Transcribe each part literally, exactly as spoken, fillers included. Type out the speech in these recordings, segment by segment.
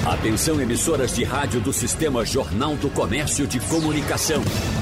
Atenção, emissoras de rádio do Sistema Jornal do Comércio de Comunicação.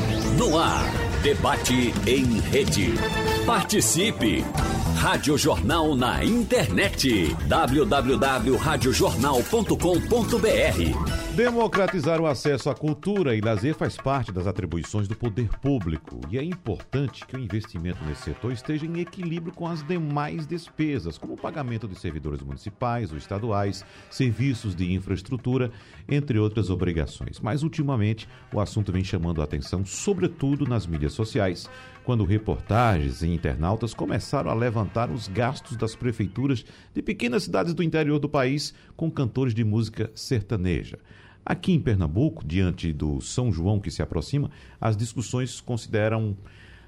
No ar, debate em rede. Participe! Rádio Jornal na internet. w w w ponto rádio jornal ponto com ponto b r. Democratizar o acesso à cultura e lazer faz parte das atribuições do poder público e é importante que o investimento nesse setor esteja em equilíbrio com as demais despesas, como o pagamento de servidores municipais ou estaduais, serviços de infraestrutura, entre outras obrigações. Mas, ultimamente, o assunto vem chamando a atenção, sobretudo nas mídias sociais, quando reportagens e internautas começaram a levantar os gastos das prefeituras de pequenas cidades do interior do país com cantores de música sertaneja. Aqui em Pernambuco, diante do São João que se aproxima, as discussões consideram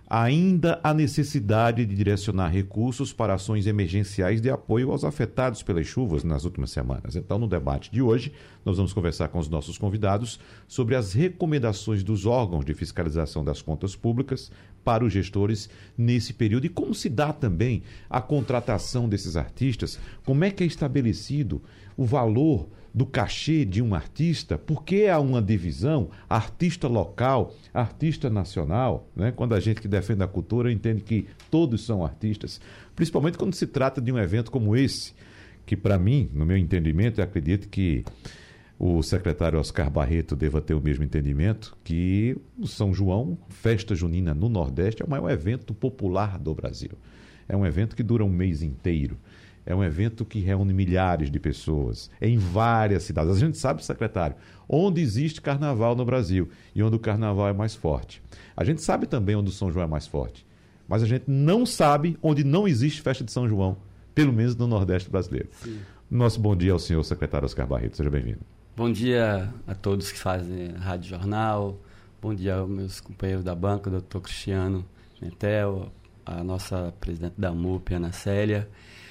ainda a necessidade de direcionar recursos para ações emergenciais de apoio aos afetados pelas chuvas nas últimas semanas. Então, no debate de hoje, nós vamos conversar com os nossos convidados sobre as recomendações dos órgãos de fiscalização das contas públicas para os gestores nesse período e como se dá também a contratação desses artistas, como é que é estabelecido o valor do cachê de um artista, por que há uma divisão, artista local, artista nacional, né? Quando a gente que defende a cultura entende que todos são artistas, principalmente quando se trata de um evento como esse, que para mim, no meu entendimento, eu acredito que o secretário Oscar Barreto deva ter o mesmo entendimento, que o São João, festa junina no Nordeste, é o maior evento popular do Brasil. É um evento que dura um mês inteiro. É um evento que reúne milhares de pessoas em várias cidades. A gente sabe, secretário, onde existe carnaval no Brasil e onde o carnaval é mais forte. A gente sabe também onde o São João é mais forte. Mas a gente não sabe onde não existe festa de São João, pelo menos no Nordeste brasileiro. Sim. Nosso bom dia ao senhor secretário Oscar Barreto. Seja bem-vindo. Bom dia a todos que fazem Rádio Jornal. Bom dia aos meus companheiros da banca, o doutor Cristiano Metel, a nossa presidente da M U P, Ana Célia.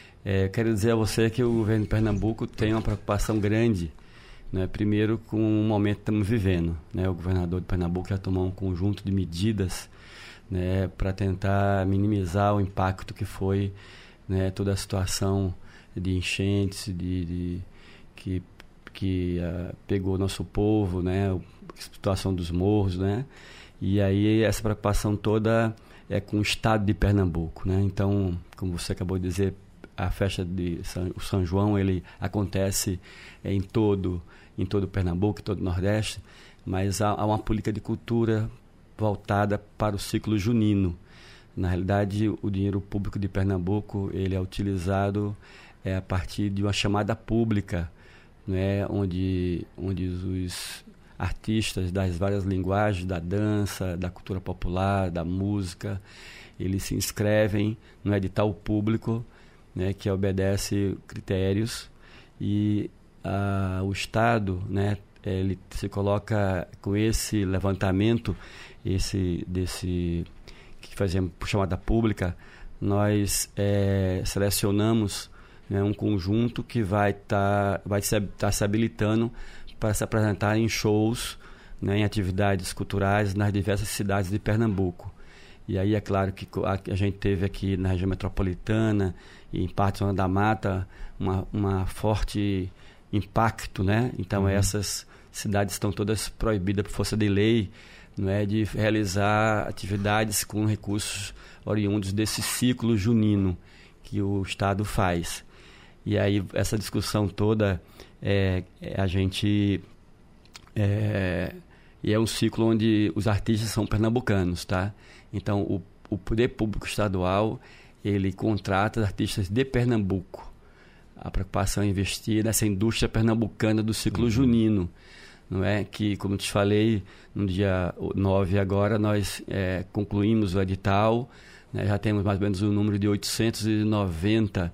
É, quero dizer a você que o governo de Pernambuco tem uma preocupação grande, né, primeiro com o momento que estamos vivendo. Né, o governador de Pernambuco já tomou um conjunto de medidas, né, para tentar minimizar o impacto que foi, né, toda a situação de enchentes, de, de, que, que uh, pegou o nosso povo, né, a situação dos morros, né, e aí essa preocupação toda é com o estado de Pernambuco. Né, então, como você acabou de dizer, a festa de São, o São João, ele acontece é, em todo em todo Pernambuco, em todo o Nordeste, mas há, há uma política de cultura voltada para o ciclo junino. Na realidade, o dinheiro público de Pernambuco ele é utilizado é, a partir de uma chamada pública, né, onde, onde os artistas das várias linguagens, da dança, da cultura popular, da música, eles se inscrevem no edital público, né, que obedece critérios, e ah, o Estado, né, ele se coloca com esse levantamento, esse desse que fazemos por chamada pública, nós é, selecionamos, né, um conjunto que vai estar tá, vai se, tá se habilitando para se apresentar em shows, né, em atividades culturais nas diversas cidades de Pernambuco. E aí é claro que a, a gente teve aqui na região metropolitana e em parte da da Mata uma, uma forte impacto, né? Então uhum. essas cidades estão todas proibidas por força de lei, não é, de realizar atividades com recursos oriundos desse ciclo junino que o Estado faz. E aí essa discussão toda é, é a gente é, e é um ciclo onde os artistas são pernambucanos, tá? Então, o, o poder público estadual, ele contrata artistas de Pernambuco. A preocupação é investir nessa indústria pernambucana do ciclo uhum. junino, não é? Que, como te falei, no dia nove agora, nós é, concluímos o edital, né? Já temos mais ou menos o número de oitocentos e noventa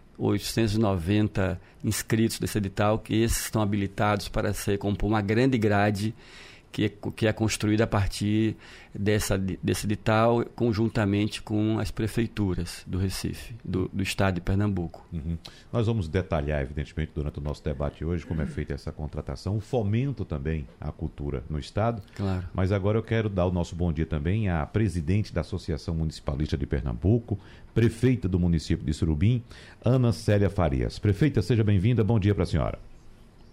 inscritos desse edital, que esses estão habilitados para ser compor uma grande grade que é, que é construída a partir dessa, desse edital, conjuntamente com as prefeituras do Recife, do, do estado de Pernambuco. Uhum. Nós vamos detalhar, evidentemente, durante o nosso debate hoje, como é feita essa contratação, o fomento também à cultura no estado. Claro. Mas agora eu quero dar o nosso bom dia também à presidente da Associação Municipalista de Pernambuco, prefeita do município de Surubim, Ana Célia Farias. Prefeita, seja bem-vinda, bom dia para a senhora.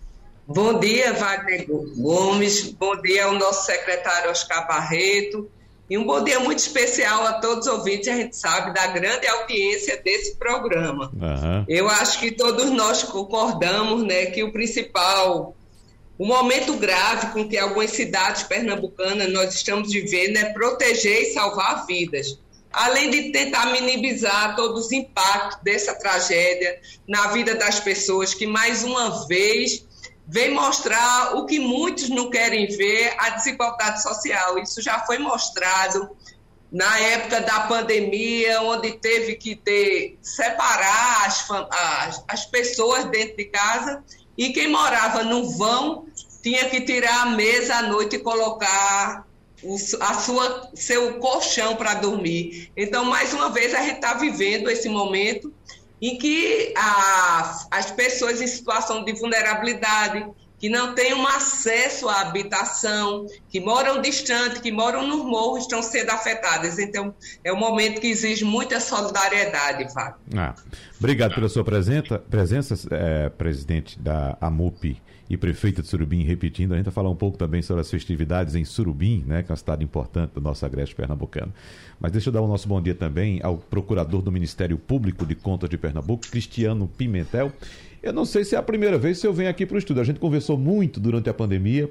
Bom dia, Wagner Gomes, bom dia ao nosso secretário Oscar Barreto, e um bom dia muito especial a todos os ouvintes, a gente sabe, da grande audiência desse programa. Uhum. Eu acho que todos nós concordamos, né, que o principal, o momento grave com que algumas cidades pernambucanas nós estamos vivendo é proteger e salvar vidas, além de tentar minimizar todos os impactos dessa tragédia na vida das pessoas, que mais uma vez vem mostrar o que muitos não querem ver, a desigualdade social. Isso já foi mostrado na época da pandemia, onde teve que ter, separar as, as, as pessoas dentro de casa, e quem morava no vão tinha que tirar a mesa à noite e colocar o a sua, seu colchão para dormir. Então, mais uma vez, a gente está vivendo esse momento em que a, as pessoas em situação de vulnerabilidade, que não têm um acesso à habitação, que moram distante, que moram nos morros, estão sendo afetadas. Então, é um momento que exige muita solidariedade, Fábio. Ah, obrigado pela sua presença, presença é, presidente da AMUP e prefeita de Surubim, repetindo. A gente vai falar um pouco também sobre as festividades em Surubim, né, que é uma cidade importante do nosso agreste pernambucano. Mas deixa eu dar o nosso bom dia também ao procurador do Ministério Público de Contas de Pernambuco, Cristiano Pimentel. Eu não sei se é a primeira vez que eu venho aqui para o estúdio. A gente conversou muito durante a pandemia,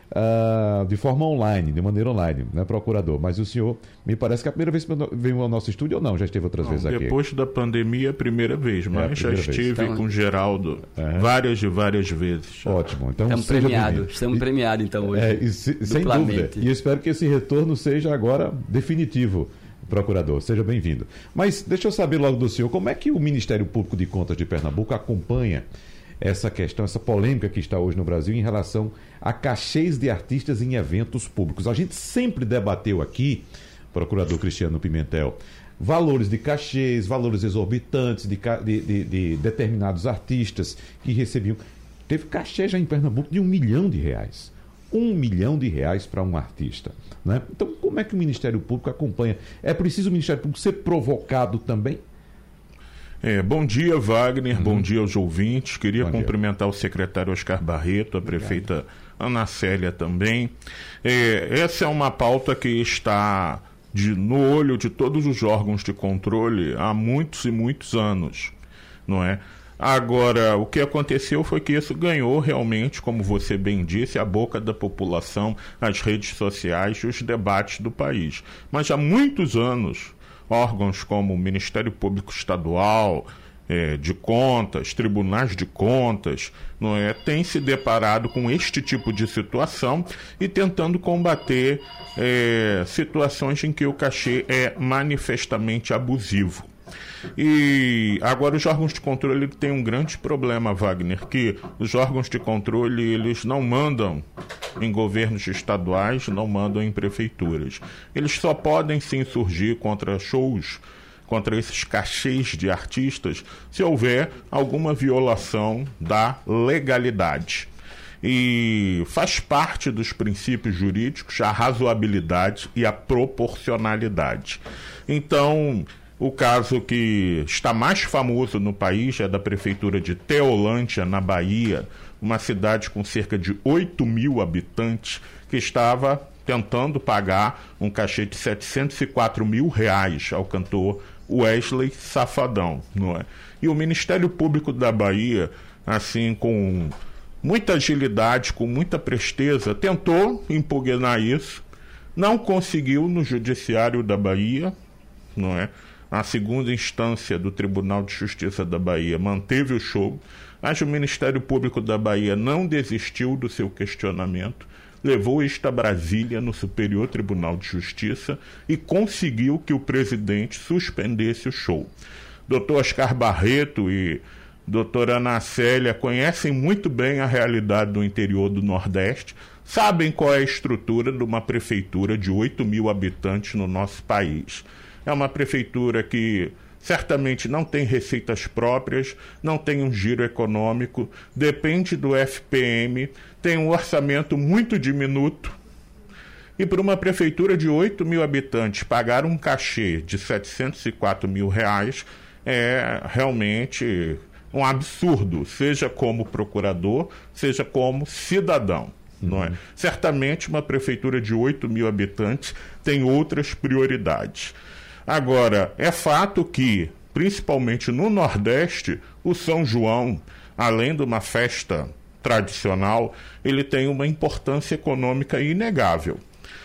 uh, de forma online, de maneira online, né, procurador? Mas o senhor, me parece que é a primeira vez que veio ao nosso estúdio ou não? Já esteve outras não, vezes aqui? Depois da pandemia, a primeira vez, mas é já estive então, com o Geraldo é. várias e várias vezes. Ótimo. Então, estamos premiados, estamos premiados então hoje. É, e se, sem dúvida. E eu espero que esse retorno seja agora definitivo. Procurador, seja bem-vindo. Mas deixa eu saber logo do senhor, como é que o Ministério Público de Contas de Pernambuco acompanha essa questão, essa polêmica que está hoje no Brasil em relação a cachês de artistas em eventos públicos? A gente sempre debateu aqui, procurador Cristiano Pimentel, valores de cachês, valores exorbitantes de, de, de, de determinados artistas que recebiam. Teve cachê já em Pernambuco de um milhão de reais. Um milhão de reais para um artista, né? Então, como é que o Ministério Público acompanha? É preciso o Ministério Público ser provocado também? É, bom dia, Wagner, uhum. Bom dia aos ouvintes. Queria bom cumprimentar dia. o secretário Oscar Barreto, a prefeita Ana Célia também. É, essa é uma pauta que está de, no olho de todos os órgãos de controle há muitos e muitos anos, não é? Agora, o que aconteceu foi que isso ganhou realmente, como você bem disse, a boca da população, as redes sociais e os debates do país. Mas há muitos anos, órgãos como o Ministério Público Estadual, é, de Contas, Tribunais de Contas, não é, têm se deparado com este tipo de situação e tentando combater é, situações em que o cachê é manifestamente abusivo. E agora os órgãos de controle têm um grande problema, Wagner, que os órgãos de controle eles não mandam em governos estaduais, não mandam em prefeituras. Eles só podem se insurgir contra shows, contra esses cachês de artistas, se houver alguma violação da legalidade. E faz parte dos princípios jurídicos a razoabilidade e a proporcionalidade. Então, o caso que está mais famoso no país é da prefeitura de Teolândia, na Bahia, uma cidade com cerca de oito mil habitantes, que estava tentando pagar um cachê de setecentos e quatro mil reais ao cantor Wesley Safadão, não é? E o Ministério Público da Bahia, assim, com muita agilidade, com muita presteza, tentou impugnar isso, não conseguiu no Judiciário da Bahia, não é? A segunda instância do Tribunal de Justiça da Bahia manteve o show, mas o Ministério Público da Bahia não desistiu do seu questionamento, levou isto a Brasília, no Superior Tribunal de Justiça, e conseguiu que o presidente suspendesse o show. doutor Oscar Barreto e doutora Ana Célia conhecem muito bem a realidade do interior do Nordeste, sabem qual é a estrutura de uma prefeitura de oito mil habitantes no nosso país. É uma prefeitura que certamente não tem receitas próprias, não tem um giro econômico, depende do F P M, tem um orçamento muito diminuto. E para uma prefeitura de oito mil habitantes pagar um cachê de setecentos e quatro mil reais é realmente um absurdo, seja como procurador, seja como cidadão. Uhum. Não é? Certamente uma prefeitura de oito mil habitantes tem outras prioridades. Agora, é fato que, principalmente no Nordeste, o São João, além de uma festa tradicional, ele tem uma importância econômica inegável.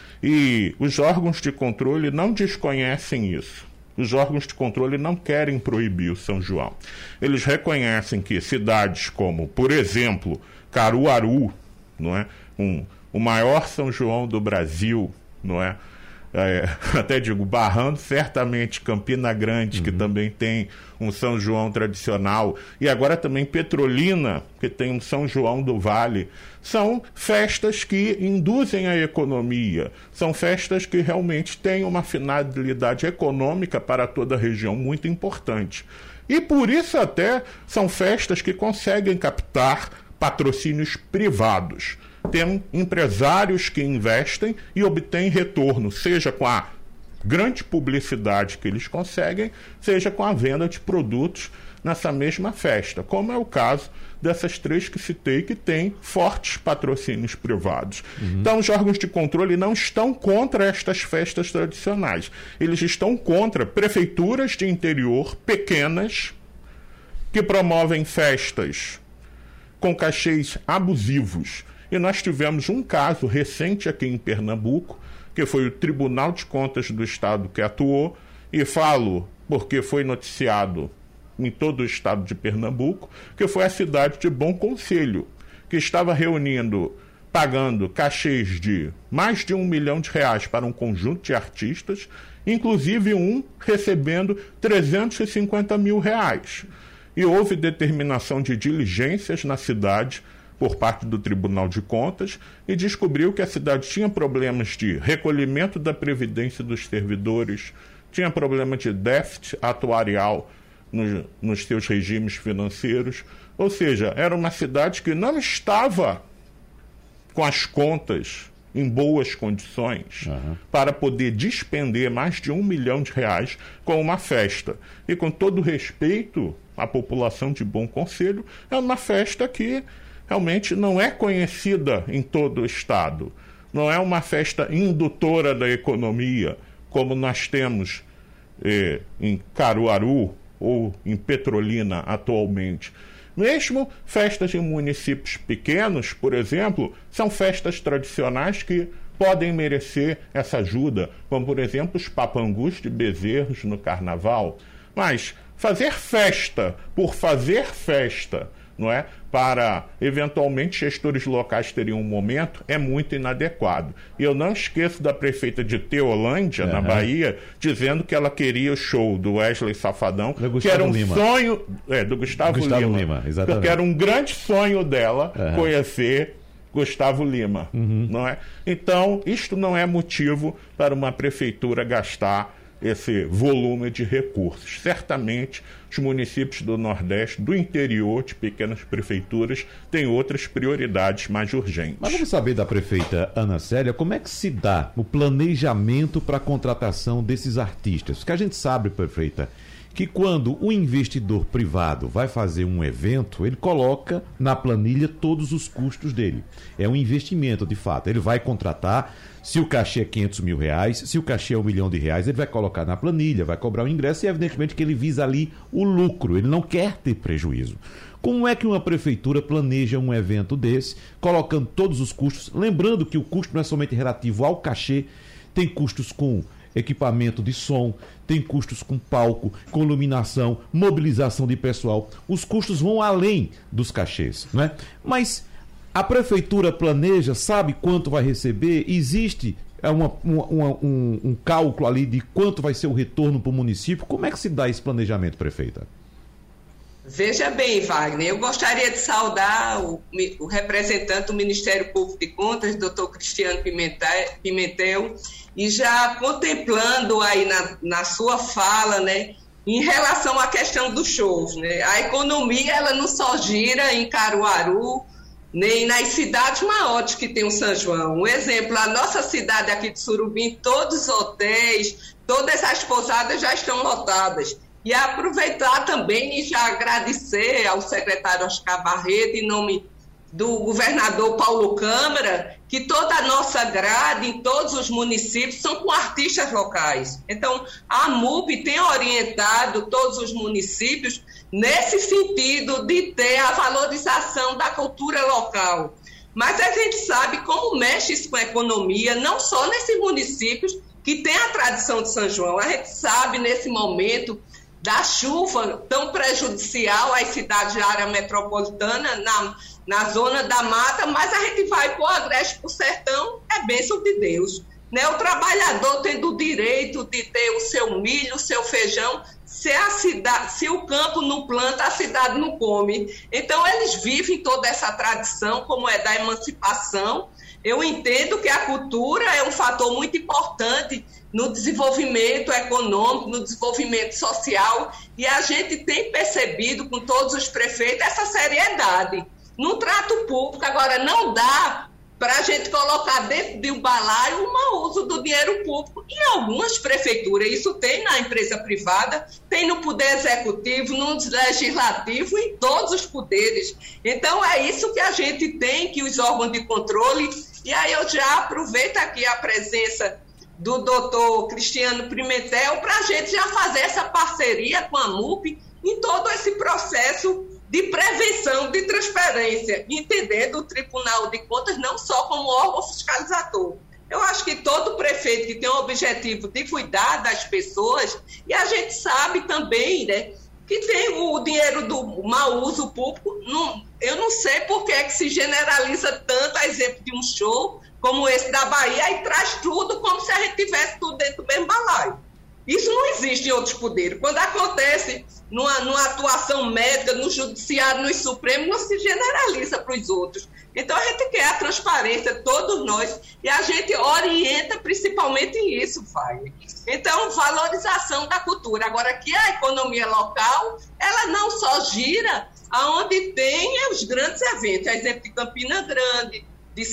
E os órgãos de controle não desconhecem isso. Os órgãos de controle não querem proibir o São João. Eles reconhecem que cidades como, por exemplo, Caruaru, não é? um, o maior São João do Brasil, não é? É, até digo, barrando certamente Campina Grande, uhum. que também tem um São João tradicional, e agora também Petrolina, que tem um São João do Vale. São festas que induzem a economia, são festas que realmente têm uma finalidade econômica para toda a região muito importante. E por isso até são festas que conseguem captar patrocínios privados. Tem empresários que investem e obtêm retorno, seja com a grande publicidade que eles conseguem, seja com a venda de produtos nessa mesma festa, como é o caso dessas três que citei, que têm fortes patrocínios privados. Uhum. Então, os órgãos de controle não estão contra estas festas tradicionais. Eles estão contra prefeituras de interior pequenas que promovem festas com cachês abusivos. E nós tivemos um caso recente aqui em Pernambuco, que foi o Tribunal de Contas do Estado que atuou, e falo porque foi noticiado em todo o estado de Pernambuco, que foi a cidade de Bom Conselho, que estava reunindo, pagando cachês de mais de um milhão de reais para um conjunto de artistas, inclusive um recebendo trezentos e cinquenta mil reais. E houve determinação de diligências na cidade por parte do Tribunal de Contas e descobriu que a cidade tinha problemas de recolhimento da previdência dos servidores, tinha problema de déficit atuarial no, nos seus regimes financeiros, ou seja, era uma cidade que não estava com as contas em boas condições uhum. para poder despender mais de um milhão de reais com uma festa. E com todo respeito à população de Bom Conselho, é uma festa que realmente não é conhecida em todo o estado. Não é uma festa indutora da economia, como nós temos eh, em Caruaru ou em Petrolina atualmente. Mesmo festas em municípios pequenos, por exemplo, são festas tradicionais que podem merecer essa ajuda, como, por exemplo, os papangus de Bezerros no Carnaval. Mas fazer festa por fazer festa, não é? Para, eventualmente, gestores locais terem um momento, é muito inadequado. E eu não esqueço da prefeita de Teolândia, uhum. na Bahia, dizendo que ela queria o show do Wesley Safadão, que era um Lima. sonho... É, do Gustavo, Gustavo Lima. Lima exatamente. Porque era um grande sonho dela uhum. conhecer Gustavo Lima, uhum. não é? Então, isto não é motivo para uma prefeitura gastar esse volume de recursos. Certamente, os municípios do Nordeste, do interior, de pequenas prefeituras, têm outras prioridades mais urgentes. Mas vamos saber da prefeita Ana Célia, como é que se dá o planejamento para a contratação desses artistas? Porque a gente sabe, prefeita, que quando o investidor privado vai fazer um evento, ele coloca na planilha todos os custos dele. É um investimento, de fato. Ele vai contratar, se o cachê é quinhentos mil reais, se o cachê é um milhão de reais, ele vai colocar na planilha, vai cobrar o ingresso e, evidentemente, que ele visa ali o lucro. Ele não quer ter prejuízo. Como é que uma prefeitura planeja um evento desse, colocando todos os custos? Lembrando que o custo não é somente relativo ao cachê, tem custos com equipamento de som, tem custos com palco, com iluminação, mobilização de pessoal. Os custos vão além dos cachês, né? Mas a prefeitura planeja, sabe quanto vai receber? Existe uma, uma, uma, um, um cálculo ali de quanto vai ser o retorno para o município? Como é que se dá esse planejamento, prefeita? Veja bem, Wagner, eu gostaria de saudar o, o representante do Ministério Público de Contas, doutor Cristiano Pimentel, e já contemplando aí na, na sua fala, né, em relação à questão dos shows, né? A economia, ela não só gira em Caruaru, nem nas cidades maiores que tem o São João. Um exemplo, a nossa cidade aqui de Surubim, todos os hotéis, todas as pousadas já estão lotadas. E aproveitar também e já agradecer ao secretário Oscar Barreto, em nome do governador Paulo Câmara, que toda a nossa grade em todos os municípios são com artistas locais. Então, a MUP tem orientado todos os municípios nesse sentido de ter a valorização da cultura local. Mas a gente sabe como mexe isso com a economia, não só nesses municípios que tem a tradição de São João. A gente sabe, nesse momento da chuva tão prejudicial às cidades da área metropolitana, na, na zona da mata, mas a gente vai para o Agreste, para o sertão, é bênção de Deus. Né? O trabalhador tendo o direito de ter o seu milho, o seu feijão, se, a cidade, se o campo não planta, a cidade não come. Então, eles vivem toda essa tradição, como é da emancipação. Eu entendo que a cultura é um fator muito importante no desenvolvimento econômico, no desenvolvimento social, e a gente tem percebido com todos os prefeitos essa seriedade no trato público. Agora, não dá para a gente colocar dentro de um balaio o mau uso do dinheiro público. Em algumas prefeituras, isso tem na empresa privada, tem no poder executivo, no legislativo, em todos os poderes. Então, é isso que a gente tem, que os órgãos de controle... E aí eu já aproveito aqui a presença do doutor Cristiano Pimentel para a gente já fazer essa parceria com a MUP em todo esse processo de prevenção, de transparência, entendendo o Tribunal de Contas não só como órgão fiscalizador. Eu acho que todo prefeito que tem o objetivo de cuidar das pessoas, e a gente sabe também, né, que tem o dinheiro do mau uso público, não, eu não sei por que é que se generaliza tanto, a exemplo de um show como esse da Bahia, e traz tudo como se a gente tivesse tudo dentro do mesmo balaio. Isso não existe em outros poderes. Quando acontece numa, numa atuação médica, no judiciário, no Supremo, não se generaliza para os outros. Então, a gente quer a transparência, todos nós, e a gente orienta principalmente isso, Fábio. Então, valorização da cultura. Agora, que a economia local, ela não só gira aonde tem os grandes eventos, a exemplo de Campina Grande, de,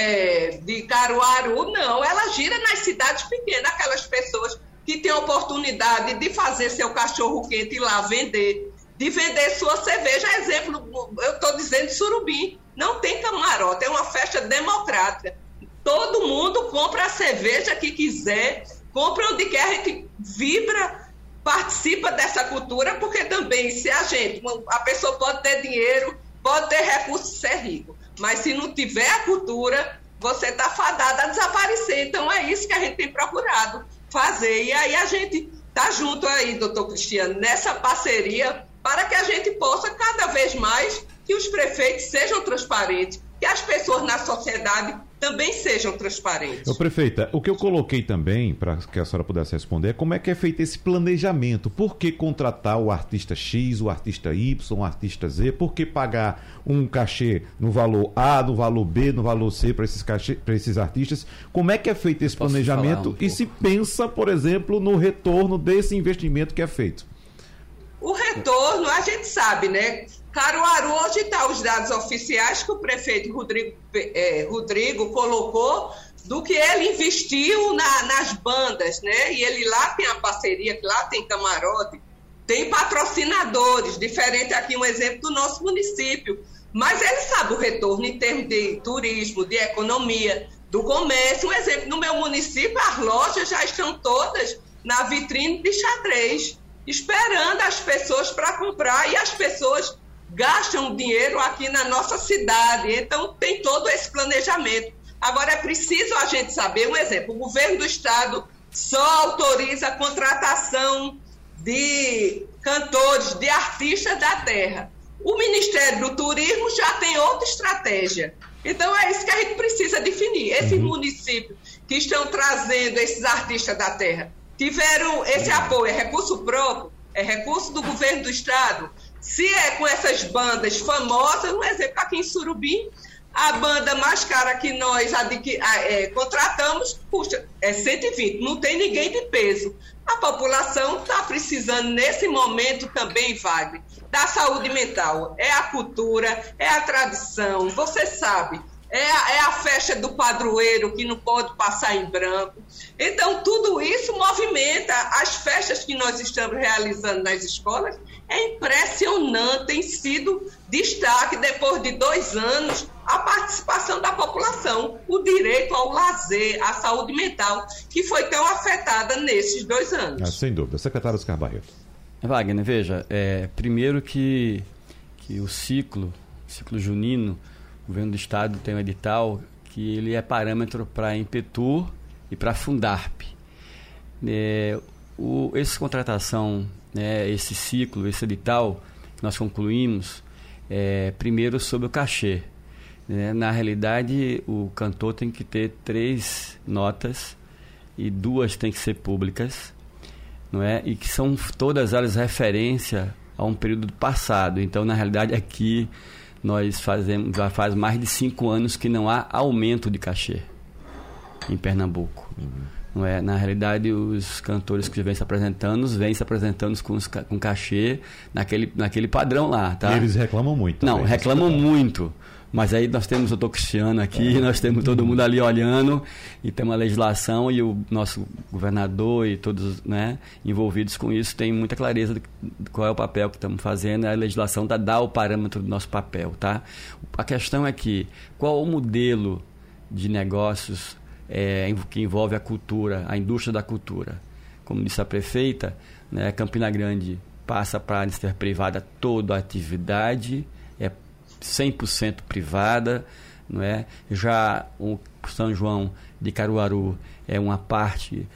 é, de Caruaru, não, ela gira nas cidades pequenas, aquelas pessoas que têm a oportunidade de fazer seu cachorro-quente e lá vender, de vender sua cerveja. Exemplo, eu estou dizendo de Surubim, não tem camarote, é uma festa democrática. Todo mundo compra a cerveja que quiser, compra onde quer, a gente vibra, participa dessa cultura, porque também se a gente, a pessoa pode ter dinheiro, pode ter recursos, ser rico, mas se não tiver a cultura, você está fadado a desaparecer. Então é isso que a gente tem procurado fazer. E aí a gente está junto aí, doutor Cristiano, nessa parceria, para que a gente possa cada vez mais que os prefeitos sejam transparentes, que as pessoas na sociedade também sejam transparentes. Ô, prefeita, o que eu coloquei também, para que a senhora pudesse responder, é como é que é feito esse planejamento. Por que contratar o artista X, o artista Y, o artista Z? Por que pagar um cachê no valor A, no valor B, no valor C para esses, cachê, para esses artistas? Como é que é feito esse Posso planejamento um e se pensa, por exemplo, no retorno desse investimento que é feito? O retorno, a gente sabe, né? Caruaru, hoje está os dados oficiais que o prefeito Rodrigo, eh, Rodrigo colocou do que ele investiu na, nas bandas, né? E ele lá tem a parceria, que lá tem camarote, tem patrocinadores, diferente aqui um exemplo do nosso município. Mas ele sabe o retorno em termos de turismo, de economia, do comércio. Um exemplo, no meu município, as lojas já estão todas na vitrine de xadrez, esperando as pessoas para comprar, e as pessoas gastam dinheiro aqui na nossa cidade. Então, tem todo esse planejamento. Agora, é preciso a gente saber, um exemplo, o governo do estado só autoriza a contratação de cantores, de artistas da terra. O Ministério do Turismo já tem outra estratégia. Então, é isso que a gente precisa definir. Esses uhum. municípios que estão trazendo esses artistas da terra tiveram esse apoio, é recurso próprio, é recurso do governo do estado. Se é com essas bandas famosas, um exemplo, aqui em Surubim, a banda mais cara que nós adqui, é, contratamos custa é cento e vinte, não tem ninguém de peso. A população está precisando, nesse momento também, Wagner, da saúde mental. É a cultura, é a tradição. Você sabe, É a, é a festa do padroeiro, que não pode passar em branco. Então, tudo isso movimenta as festas que nós estamos realizando nas escolas. É impressionante, tem sido destaque, depois de dois anos, a participação da população, o direito ao lazer, à saúde mental, que foi tão afetada nesses dois anos. Ah, sem dúvida. Secretário Oscar Barreto. Wagner, veja, é, primeiro que, que o ciclo, ciclo junino, o governo do estado tem um edital que ele é parâmetro para a Impetur e para a Fundarp. É, o, essa contratação, né, esse ciclo, esse edital que nós concluímos, é, primeiro sobre o cachê. Né? Na realidade, o cantor tem que ter três notas e duas têm que ser públicas, não é? E que são todas elas referência a um período passado. Então, na realidade, aqui nós fazemos, já faz mais de cinco anos que não há aumento de cachê em Pernambuco. Uhum. Não é? Na realidade, os cantores que vêm se apresentando, vêm se apresentando com, os, com cachê naquele, naquele padrão lá. Tá? E eles reclamam muito. Não, reclamam muito. Mas aí nós temos o doutor Cristiano aqui, é. nós temos todo mundo ali olhando, e tem uma legislação, e o nosso governador e todos, né, envolvidos com isso têm muita clareza de qual é o papel que estamos fazendo. A legislação dá, dá o parâmetro do nosso papel. Tá? A questão é que qual o modelo de negócios é, que envolve a cultura, a indústria da cultura. Como disse a prefeita, né, Campina Grande passa para a área privada toda a atividade, é cem por cento privada, não é? Já o São João de Caruaru é uma parte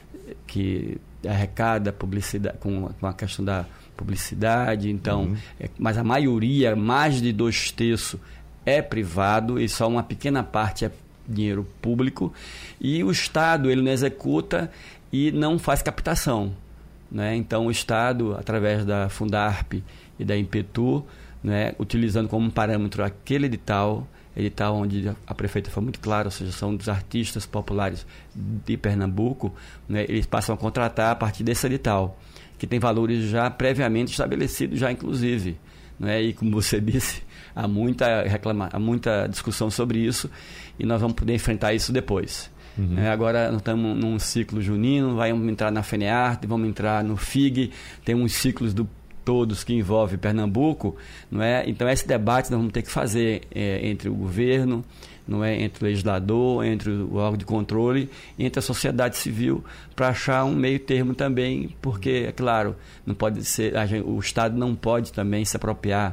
que arrecada publicidade, com, com a questão da publicidade, então, uhum. é, mas a maioria, mais de dois terços, é privado e só uma pequena parte é dinheiro público, e o Estado ele não executa e não faz captação, né? Então o Estado, através da Fundarp e da Impetur, né, utilizando como parâmetro aquele edital, edital onde a prefeita foi muito clara, ou seja, são dos artistas populares de Pernambuco, né, eles passam a contratar a partir desse edital, que tem valores já previamente estabelecidos, já inclusive. Né, e como você disse, há muita, reclama, há muita discussão sobre isso, e nós vamos poder enfrentar isso depois. Uhum. É, agora nós estamos num ciclo junino, vamos entrar na FENEARTE, vamos entrar no F I G, tem uns ciclos do todos que envolvem Pernambuco, não é? Então esse debate nós vamos ter que fazer é, entre o governo, não é? Entre o legislador, entre o órgão de controle, entre a sociedade civil, para achar um meio termo também, porque, é claro, não pode ser, a gente, o Estado não pode também se apropriar,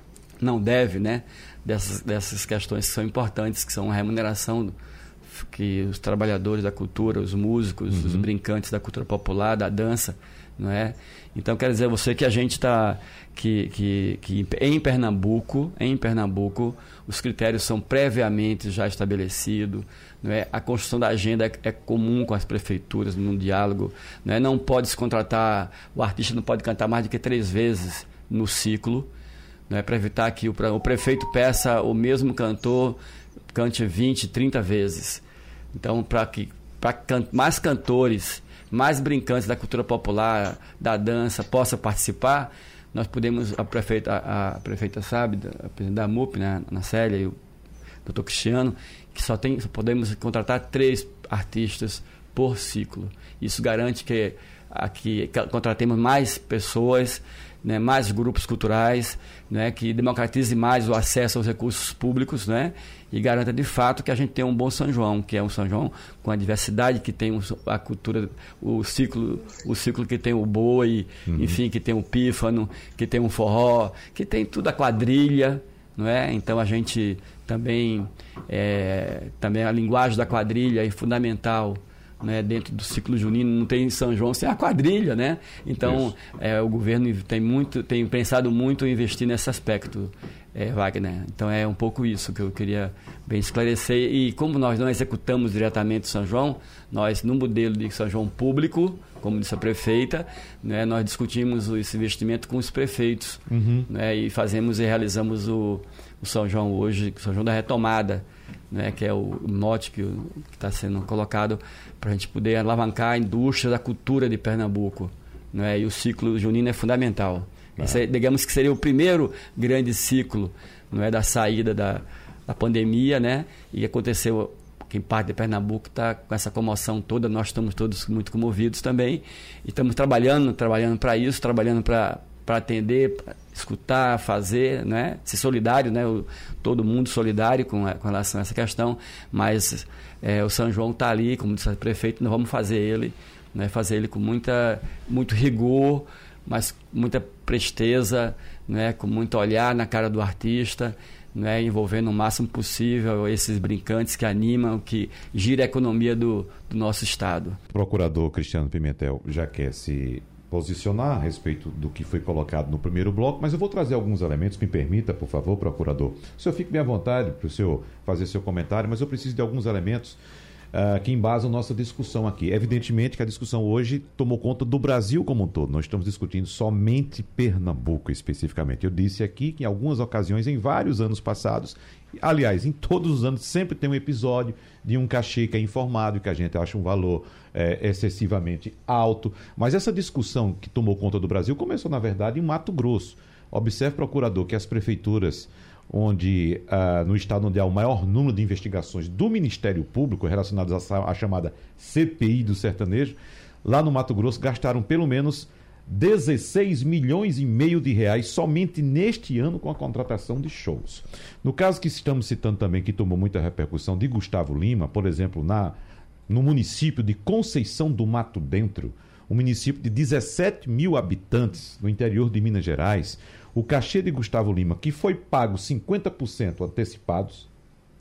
não deve, né? Dessas, dessas questões que são importantes, que são a remuneração que os trabalhadores da cultura, os músicos, uhum. os brincantes da cultura popular, da dança, não é? Então, quero dizer a você que a gente está, que, que, que em Pernambuco, em Pernambuco, os critérios são previamente já estabelecidos, não é? A construção da agenda é, é comum com as prefeituras, num diálogo, não é? Não pode se contratar, o artista não pode cantar mais do que três vezes no ciclo, não é? Para evitar que o, o prefeito peça o mesmo cantor cante vinte, trinta vezes. Então, para que para can, mais cantores, mais brincantes da cultura popular, da dança, possam participar, nós podemos, a prefeita, a, a prefeita sabe, a presidente da M U P, né, Ana Célia, e o doutor Cristiano, que só, tem, só podemos contratar três artistas por ciclo. Isso garante que aqui contratemos mais pessoas, né, mais grupos culturais, né, que democratize mais o acesso aos recursos públicos, né, e garanta de fato que a gente tenha um bom São João, que é um São João com a diversidade, que tem a cultura, o ciclo, o ciclo que tem o boi, uhum. enfim, que tem o pífano, que tem um forró, que tem tudo a quadrilha, não é? Então a gente também, é, também a linguagem da quadrilha é fundamental. Né, dentro do ciclo junino, não tem São João sem a quadrilha, né? Então é, o governo tem muito, tem pensado muito em investir nesse aspecto, é, Wagner. Então é um pouco isso que eu queria bem esclarecer. E como nós não executamos diretamente o São João, nós no modelo de São João público, como disse a prefeita, né, nós discutimos esse investimento com os prefeitos, uhum. né, e fazemos e realizamos o, o São João hoje, o São João da Retomada, né, que é o mote que está sendo colocado para a gente poder alavancar a indústria da cultura de Pernambuco, né, e o ciclo junino é fundamental. Ah. Esse, digamos que seria o primeiro grande ciclo, não é, da saída da, da pandemia, né? E aconteceu, quem parte de Pernambuco está com essa comoção toda, nós estamos todos muito comovidos também, e estamos trabalhando, trabalhando para isso, trabalhando para para atender, pra escutar, fazer, né? Ser solidário, né? O, todo mundo solidário com, a, com relação a essa questão, mas é, o São João está ali, como disse o prefeito, nós vamos fazer ele, né? Fazer ele com muita, muito rigor, mas muita presteza, né? Com muito olhar na cara do artista, né? Envolvendo o máximo possível esses brincantes que animam, que gira a economia do, do nosso estado. O procurador Cristiano Pimentel já quer se posicionar a respeito do que foi colocado no primeiro bloco, mas eu vou trazer alguns elementos, me permita, por favor, procurador. O senhor fique bem à vontade para o senhor fazer seu comentário, mas eu preciso de alguns elementos uh, que embasam nossa discussão aqui. Evidentemente que a discussão hoje tomou conta do Brasil como um todo. Nós estamos discutindo somente Pernambuco especificamente. Eu disse aqui que em algumas ocasiões, em vários anos passados, aliás, em todos os anos, sempre tem um episódio de um cachê que é informado e que a gente acha um valor é, excessivamente alto. Mas essa discussão que tomou conta do Brasil começou, na verdade, em Mato Grosso. Observe, procurador, que as prefeituras onde, uh, no estado onde há o maior número de investigações do Ministério Público relacionadas à, à chamada C P I do sertanejo, lá no Mato Grosso gastaram pelo menos dezesseis milhões e meio de reais somente neste ano com a contratação de shows. No caso que estamos citando também, que tomou muita repercussão, de Gustavo Lima, por exemplo, na, no município de Conceição do Mato Dentro, um município de dezessete mil habitantes no interior de Minas Gerais, o cachê de Gustavo Lima, que foi pago cinquenta por cento antecipados,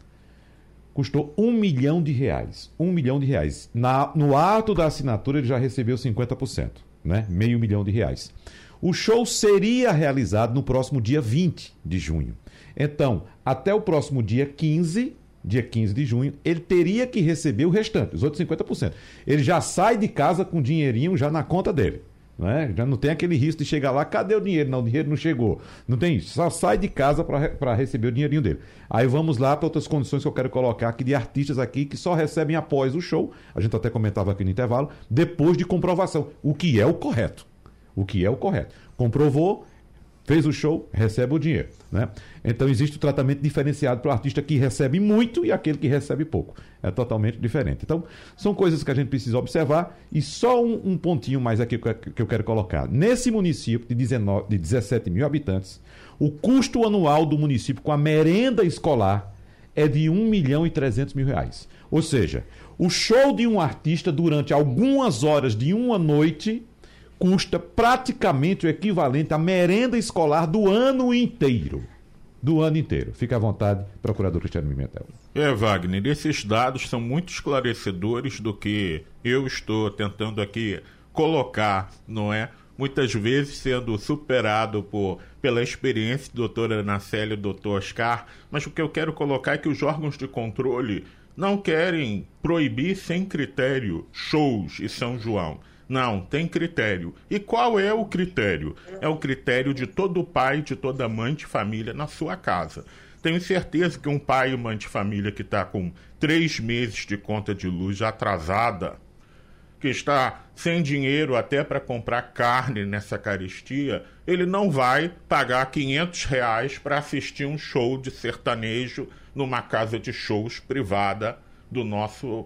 custou um milhão de reais. Um milhão de reais. Na, no ato da assinatura ele já recebeu cinquenta por cento. Né? Meio milhão de reais. O show seria realizado no próximo dia vinte de junho. Então, até o próximo dia quinze, dia quinze de junho, ele teria que receber o restante, os outros cinquenta por cento. Ele já sai de casa com dinheirinho já na conta dele. Né? Já não tem aquele risco de chegar lá, cadê o dinheiro? Não, o dinheiro não chegou. Não tem isso, só sai de casa para receber o dinheirinho dele. Aí vamos lá para outras condições que eu quero colocar aqui de artistas aqui que só recebem após o show, a gente até comentava aqui no intervalo, depois de comprovação, o que é o correto. O que é o correto. Comprovou, fez o show, recebe o dinheiro. Né? Então existe o tratamento diferenciado para o artista que recebe muito e aquele que recebe pouco. É totalmente diferente. Então, são coisas que a gente precisa observar. E só um, um pontinho mais aqui que eu quero colocar. Nesse município de, dezenove, de dezessete mil habitantes, o custo anual do município com a merenda escolar é de um milhão e trezentos mil reais. Ou seja, o show de um artista durante algumas horas de uma noite custa praticamente o equivalente à merenda escolar do ano inteiro. Do ano inteiro. Fique à vontade, procurador Cristiano Pimentel. É, Wagner, esses dados são muito esclarecedores do que eu estou tentando aqui colocar, não é? Muitas vezes sendo superado por, pela experiência do doutor Ana Célia e do doutor Oscar, mas o que eu quero colocar é que os órgãos de controle não querem proibir sem critério shows e São João. Não, tem critério. E qual é o critério? É o critério de todo pai, de toda mãe de família na sua casa. Tenho certeza que um pai e mãe de família que está com três meses de conta de luz atrasada, que está sem dinheiro até para comprar carne nessa carestia, ele não vai pagar quinhentos reais para assistir um show de sertanejo numa casa de shows privada do nosso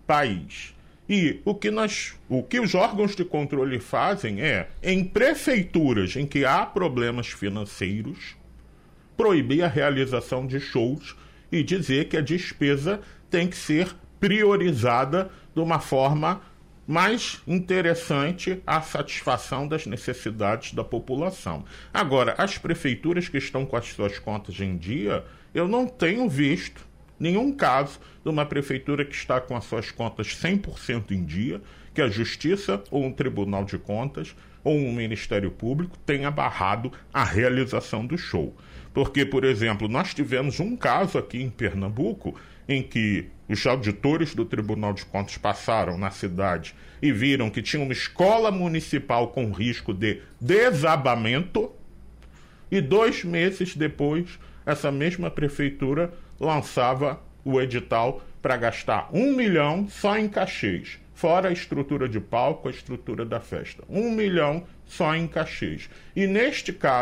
país. E o que, nós, o que os órgãos de controle fazem é, em prefeituras em que há problemas financeiros, proibir a realização de shows e dizer que a despesa tem que ser priorizada de uma forma mais interessante à satisfação das necessidades da população. Agora, as prefeituras que estão com as suas contas em dia, eu não tenho visto nenhum caso de uma prefeitura que está com as suas contas cem por cento em dia, que a Justiça ou um Tribunal de Contas ou um Ministério Público tenha barrado a realização do show. Porque, por exemplo, nós tivemos um caso aqui em Pernambuco em que os auditores do Tribunal de Contas passaram na cidade e viram que tinha uma escola municipal com risco de desabamento e dois meses depois essa mesma prefeitura lançava o edital para gastar um milhão só em cachês, fora a estrutura de palco, a estrutura da festa. Um milhão só em cachês. E neste caso,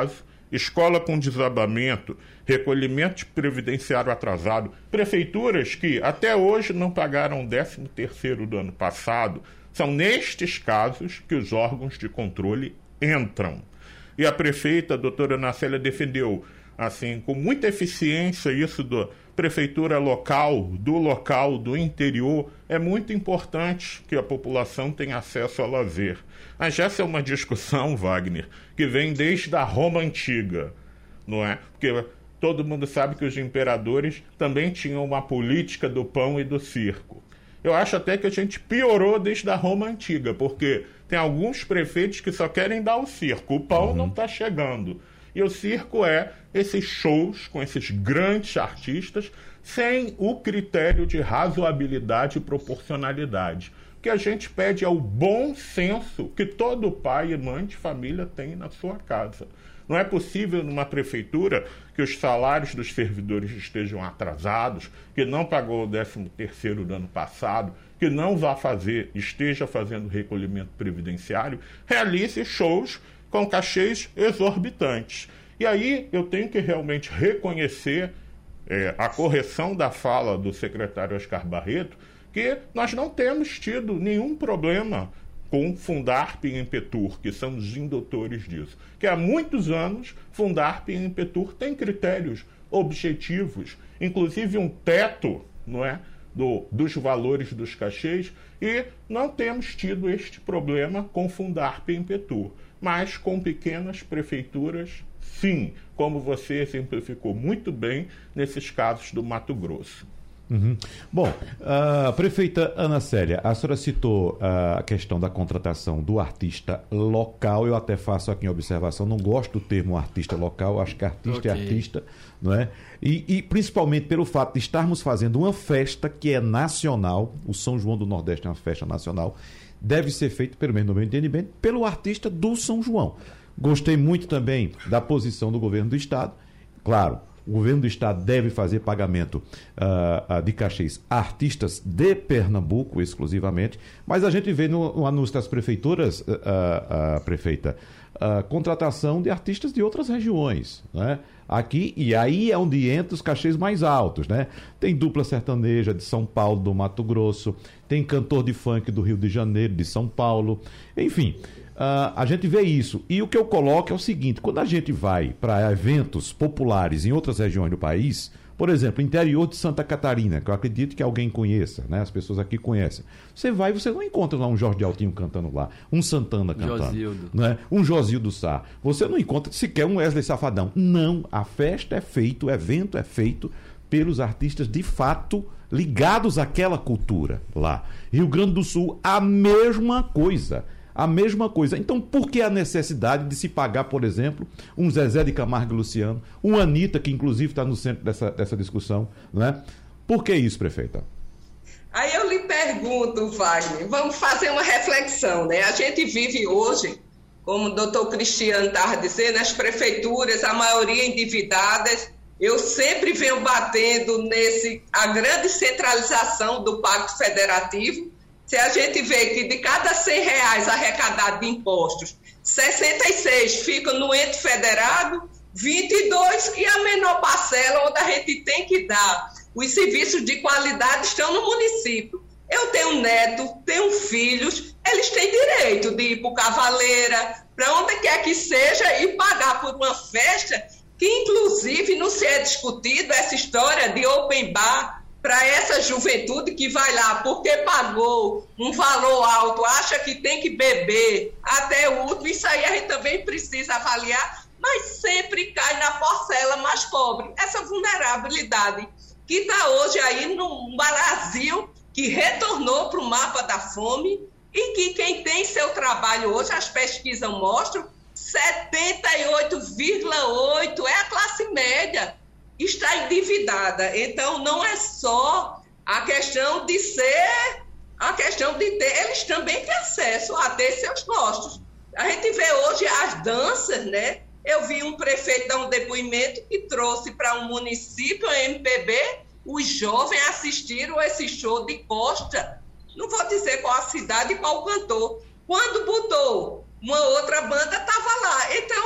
escola com desabamento, recolhimento de previdenciário atrasado, prefeituras que até hoje não pagaram o décimo terceiro do ano passado. São nestes casos que os órgãos de controle entram. E a prefeita, a doutora Ana Célia, defendeu assim, com muita eficiência isso da prefeitura local, do local, do interior. É muito importante que a população tenha acesso ao lazer. Mas essa é uma discussão, Wagner, que vem desde a Roma Antiga, não é? Porque todo mundo sabe que os imperadores também tinham uma política do pão e do circo. Eu acho até que a gente piorou desde a Roma Antiga, porque tem alguns prefeitos que só querem dar o circo, o pão uhum. não está chegando. E o circo é esses shows com esses grandes artistas sem o critério de razoabilidade e proporcionalidade. O que a gente pede é o bom senso que todo pai e mãe de família tem na sua casa. Não é possível numa prefeitura que os salários dos servidores estejam atrasados, que não pagou o décimo terceiro do ano passado, que não vá fazer, esteja fazendo recolhimento previdenciário, realize shows com cachês exorbitantes. E aí eu tenho que realmente reconhecer é, a correção da fala do secretário Oscar Barreto, que nós não temos tido nenhum problema com Fundarp e Impetur, que são os indutores disso. Que há muitos anos, Fundarp e Impetur têm critérios objetivos, inclusive um teto, não é, do, dos valores dos cachês, e não temos tido este problema com Fundarp e Impetur. Mas com pequenas prefeituras, sim, como você exemplificou muito bem nesses casos do Mato Grosso. Uhum. Bom, uh, prefeita Ana Célia, a senhora citou uh, a questão da contratação do artista local. Eu até faço aqui uma observação, não gosto do termo artista local, acho que artista okay. é artista, não é? E, e principalmente pelo fato de estarmos fazendo uma festa que é nacional, o São João do Nordeste é uma festa nacional, deve ser feito, pelo menos no meu entendimento, pelo artista do São João. Gostei muito também da posição do governo do Estado, claro. O governo do Estado deve fazer pagamento uh, uh, de cachês a artistas de Pernambuco, exclusivamente, mas a gente vê no, no anúncio das prefeituras, uh, uh, uh, prefeita, uh, contratação de artistas de outras regiões, né? Aqui, e aí é onde entra os cachês mais altos, né? Tem dupla sertaneja de São Paulo, do Mato Grosso, tem cantor de funk do Rio de Janeiro, de São Paulo, enfim... Uh, a gente vê isso. E o que eu coloco é o seguinte: quando a gente vai para eventos populares em outras regiões do país, por exemplo, interior de Santa Catarina, que eu acredito que alguém conheça, né? As pessoas aqui conhecem. Você vai, você não encontra lá um Jorge Altinho cantando lá, um Santana cantando, Josildo. Né? Um Josildo Sá. Você não encontra sequer um Wesley Safadão. Não, a festa é feita, o evento é feito pelos artistas de fato ligados àquela cultura lá. Rio Grande do Sul, a mesma coisa. A mesma coisa. Então, por que a necessidade de se pagar, por exemplo, um Zezé de Camargo e Luciano, um Anitta, que inclusive está no centro dessa, dessa discussão, né? Por que isso, prefeita? Aí eu lhe pergunto, Wagner, vamos fazer uma reflexão, né? A gente vive hoje, como o doutor Cristiano estava dizendo, as prefeituras, a maioria endividadas. Eu sempre venho batendo nesse a grande centralização do Pacto Federativo. Se a gente vê que de cada cem reais arrecadado de impostos, sessenta e seis ficam no ente federado, vinte e dois e a menor parcela onde a gente tem que dar os serviços de qualidade estão no município. Eu tenho neto, tenho filhos, eles têm direito de ir para o Cavaleira, para onde quer que seja, e pagar por uma festa que, inclusive, não se é discutido essa história de open bar, para essa juventude que vai lá porque pagou um valor alto, acha que tem que beber até o último. Isso aí a gente também precisa avaliar, mas sempre cai na parcela mais pobre. Essa vulnerabilidade que está hoje aí no Brasil, que retornou para o mapa da fome e que quem tem seu trabalho hoje, as pesquisas mostram, setenta e oito vírgula oito é a classe média. Está endividada. Então, não é só a questão de ser, a questão de ter, eles também têm acesso a ter seus gostos. A gente vê hoje as danças, né? Eu vi um prefeito dar um depoimento que trouxe para um município, a M P B, os jovens assistiram esse show de Costa. Não vou dizer qual a cidade e qual o cantor. Quando botou uma outra banda, estava lá. Então, a